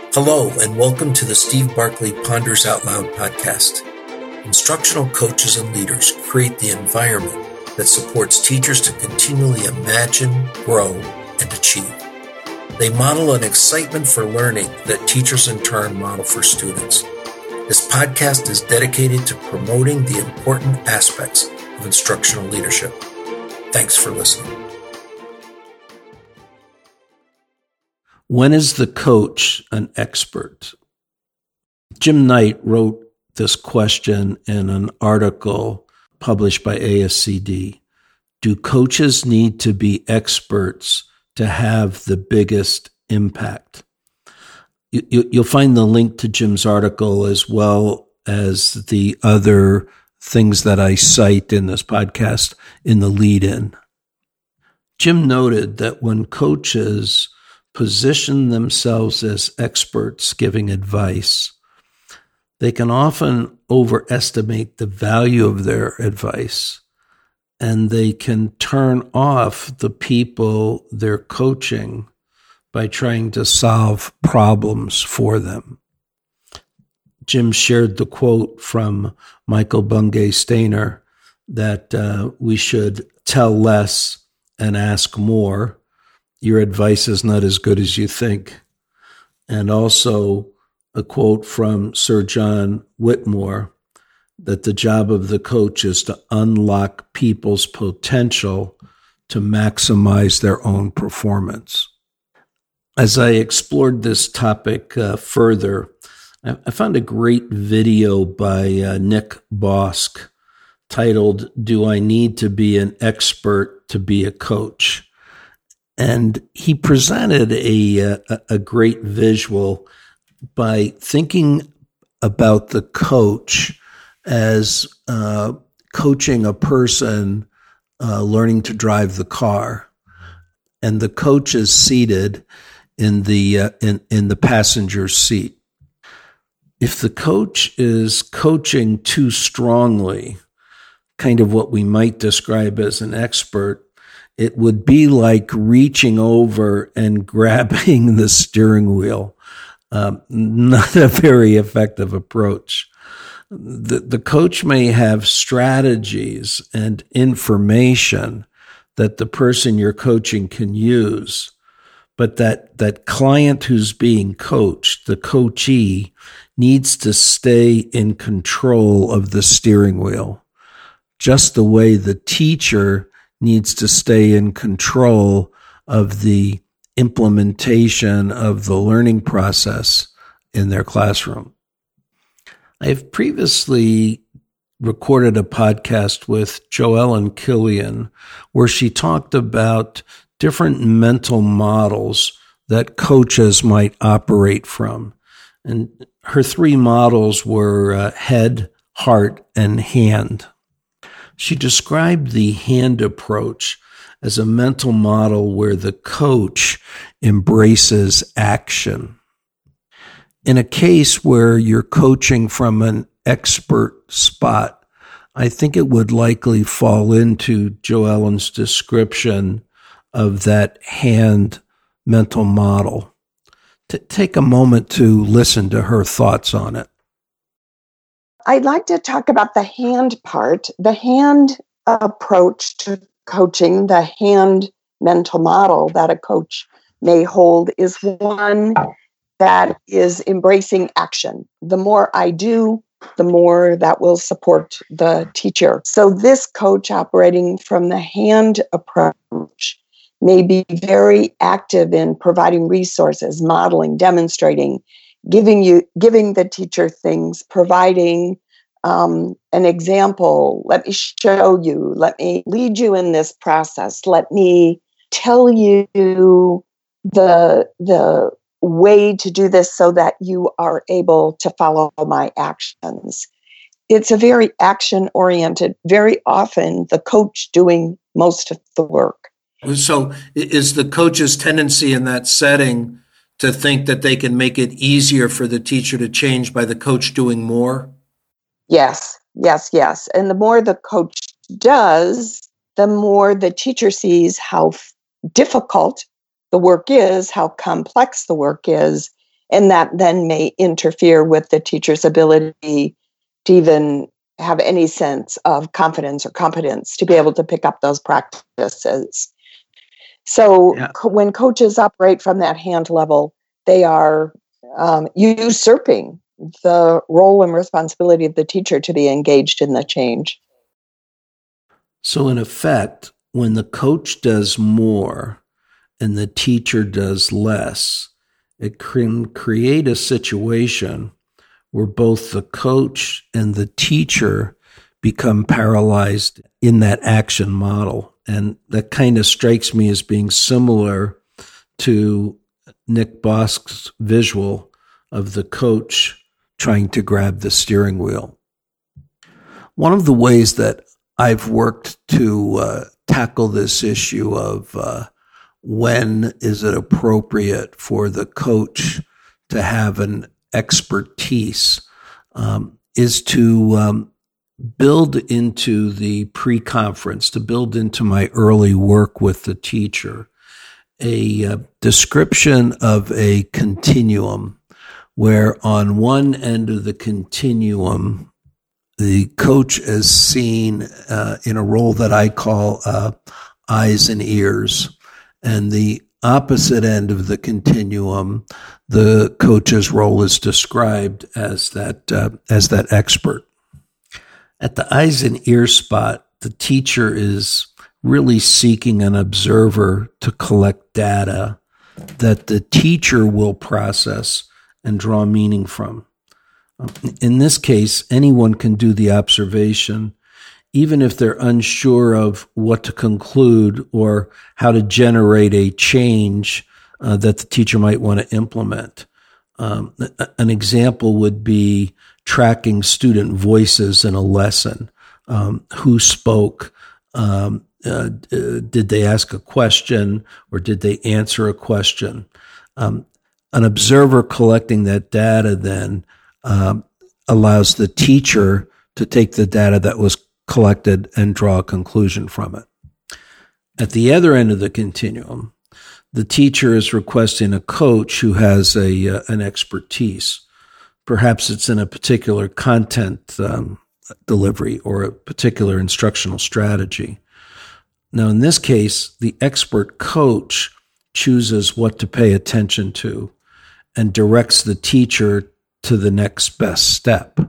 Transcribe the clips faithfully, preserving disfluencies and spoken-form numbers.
Hello, and welcome to the Steve Barkley Ponders Out Loud podcast. Instructional coaches and leaders create the environment that supports teachers to continually imagine, grow, and achieve. They model an excitement for learning that teachers in turn model for students. This podcast is dedicated to promoting the important aspects of instructional leadership. Thanks for listening. When is the coach an expert? Jim Knight wrote this question in an article published by A S C D. Do coaches need to be experts to have the biggest impact? You, you, you'll find the link to Jim's article as well as the other things that I cite in this podcast in the lead-in. Jim noted that when coaches position themselves as experts giving advice, they can often overestimate the value of their advice, and they can turn off the people they're coaching by trying to solve problems for them. Jim shared the quote from Michael Bungay Stainer that uh, we should tell less and ask more. Your advice is not as good as you think. And also a quote from Sir John Whitmore that the job of the coach is to unlock people's potential to maximize their own performance. As I explored this topic uh, further, I, I found a great video by uh, Nick Bosk titled, Do I Need to Be an Expert to Be a Coach? And he presented a, a, a great visual by thinking about the coach as uh, coaching a person uh, learning to drive the car, and the coach is seated in the uh, in in the passenger seat. If the coach is coaching too strongly, kind of what we might describe as an expert, it would be like reaching over and grabbing the steering wheel. Um, not a very effective approach. The, the coach may have strategies and information that the person you're coaching can use, but that, that client who's being coached, the coachee, needs to stay in control of the steering wheel, just the way the teacher needs to stay in control of the implementation of the learning process in their classroom. I have previously recorded a podcast with Joellen Killian where she talked about different mental models that coaches might operate from. And her three models were uh, head, heart, and hand. She described the hand approach as a mental model where the coach embraces action. In a case where you're coaching from an expert spot, I think it would likely fall into Joellen's description of that hand mental model. T- take a moment to listen to her thoughts on it. I'd like to talk about the hand part. The hand approach to coaching, the hand mental model that a coach may hold is one that is embracing action. The more I do, the more that will support the teacher. So this coach operating from the hand approach may be very active in providing resources, modeling, demonstrating, giving you, giving the teacher things, providing um, an example. Let me show you. Let me lead you in this process. Let me tell you the the way to do this so that you are able to follow my actions. It's a very action-oriented, very often the coach doing most of the work. So is the coach's tendency in that setting to think that they can make it easier for the teacher to change by the coach doing more? Yes, yes, yes. And the more the coach does, the more the teacher sees how f- difficult the work is, how complex the work is, And that then may interfere with the teacher's ability to even have any sense of confidence or competence to be able to pick up those practices. So yeah. co- when coaches operate from that hand level, they are um, usurping the role and responsibility of the teacher to be engaged in the change. So in effect, when the coach does more and the teacher does less, it can create a situation where both the coach and the teacher become paralyzed in that action model. And that kind of strikes me as being similar to Nick Bosk's visual of the coach trying to grab the steering wheel. One of the ways that I've worked to uh, tackle this issue of uh, when is it appropriate for the coach to have an expertise um, is to um, build into the pre-conference, to build into my early work with the teacher, a uh, description of a continuum where on one end of the continuum, the coach is seen uh, in a role that I call uh, eyes and ears. And the opposite end of the continuum, the coach's role is described as that uh, as that expert. At the eyes and ears spot, the teacher is really seeking an observer to collect data that the teacher will process and draw meaning from. In this case, anyone can do the observation, even if they're unsure of what to conclude or how to generate a change uh, that the teacher might want to implement. Um, an example would be tracking student voices in a lesson. Um, who spoke? Um, uh, did they ask a question or did they answer a question? Um, an observer collecting that data then um, allows the teacher to take the data that was collected and draw a conclusion from it. At the other end of the continuum, the teacher is requesting a coach who has a uh, an expertise. Perhaps it's in a particular content um, delivery or a particular instructional strategy. Now, in this case, the expert coach chooses what to pay attention to and directs the teacher to the next best step.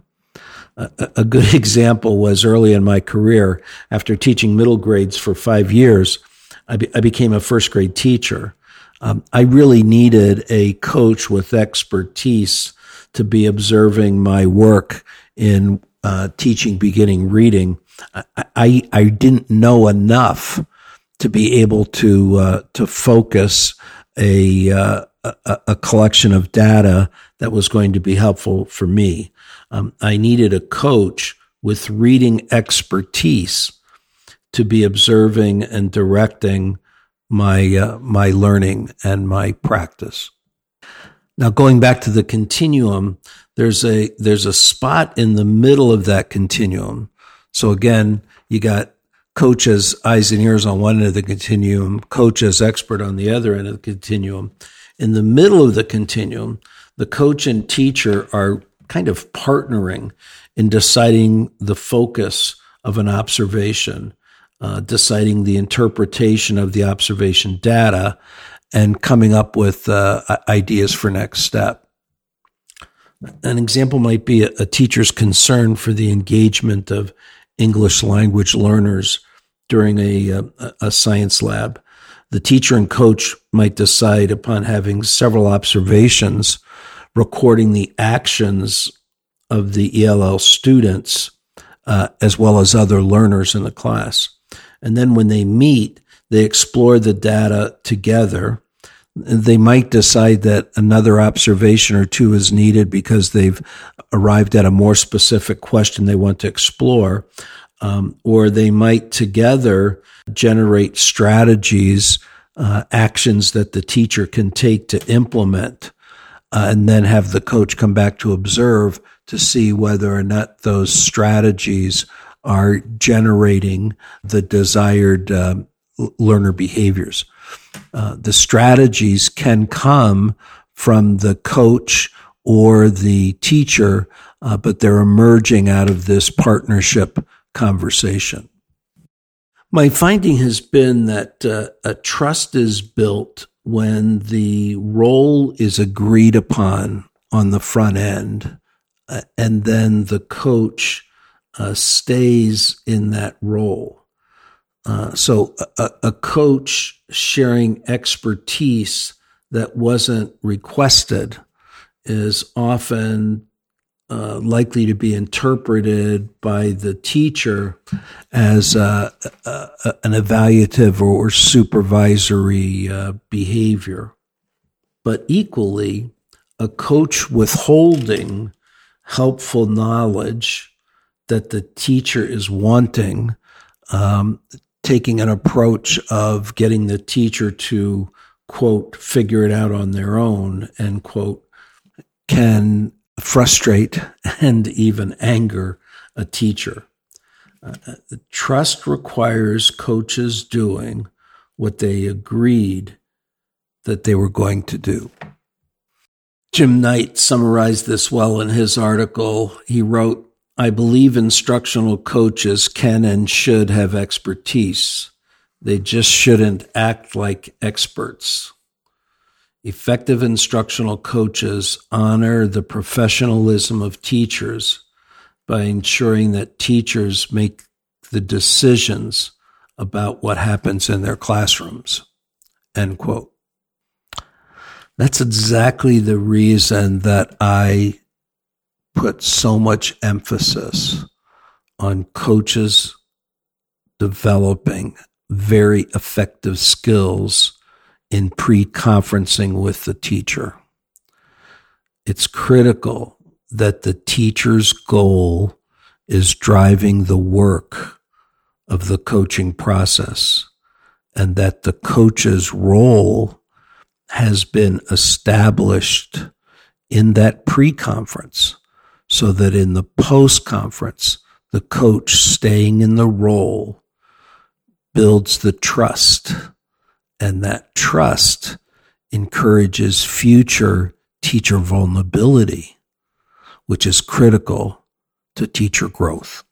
A, a good example was early in my career, after teaching middle grades for five years, I, be, I became a first grade teacher. Um, I really needed a coach with expertise to be observing my work in uh, teaching beginning reading. I, I, I didn't know enough to be able to uh, to focus a, uh, a a collection of data that was going to be helpful for me. Um, I needed a coach with reading expertise to be observing and directing my uh, my learning and my practice. Now, going back to the continuum, there's a there's a spot in the middle of that continuum. So again, you got coach as eyes and ears on one end of the continuum, coach as expert on the other end of the continuum. In the middle of the continuum, the coach and teacher are kind of partnering in deciding the focus of an observation, uh, deciding the interpretation of the observation data, and coming up with uh, ideas for next step. An example might be a, a teacher's concern for the engagement of English language learners during a, a, a science lab. The teacher and coach might decide upon having several observations, recording the actions of the E L L students uh, as well as other learners in the class. And then when they meet, they explore the data together. They might decide that another observation or two is needed because they've arrived at a more specific question they want to explore. Um, or they might together generate strategies, uh, actions that the teacher can take to implement, uh, and then have the coach come back to observe to see whether or not those strategies are generating the desired uh, learner behaviors. Uh, the strategies can come from the coach or the teacher, uh, but they're emerging out of this partnership conversation. My finding has been that uh, a trust is built when the role is agreed upon on the front end, uh, and then the coach uh, stays in that role. Uh, so a, a coach sharing expertise that wasn't requested is often uh, likely to be interpreted by the teacher as uh, uh, an evaluative or supervisory uh, behavior. But equally, a coach withholding helpful knowledge that the teacher is wanting, um, taking an approach of getting the teacher to, quote, figure it out on their own, end quote, can frustrate and even anger a teacher. Uh, trust requires coaches doing what they agreed that they were going to do. Jim Knight summarized this well in his article. He wrote, "I believe instructional coaches can and should have expertise. They just shouldn't act like experts. Effective instructional coaches honor the professionalism of teachers by ensuring that teachers make the decisions about what happens in their classrooms." End quote. That's exactly the reason that I put so much emphasis on coaches developing very effective skills in pre-conferencing with the teacher. It's critical that the teacher's goal is driving the work of the coaching process, and that the coach's role has been established in that pre-conference, so that in the post-conference, the coach staying in the role builds the trust, and that trust encourages future teacher vulnerability, which is critical to teacher growth.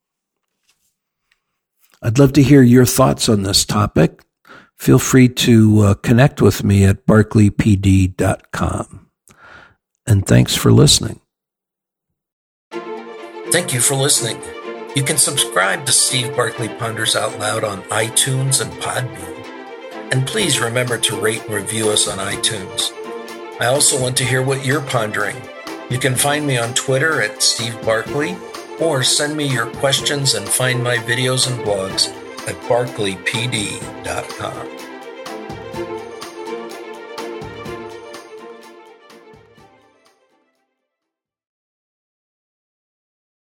I'd love to hear your thoughts on this topic. Feel free to uh, connect with me at barkley p d dot com. And thanks for listening. Thank you for listening. You can subscribe to Steve Barkley Ponders Out Loud on iTunes and Podbean. And please remember to rate and review us on iTunes. I also want to hear what you're pondering. You can find me on Twitter at Steve Barkley, or send me your questions and find my videos and blogs at barkley p d dot com.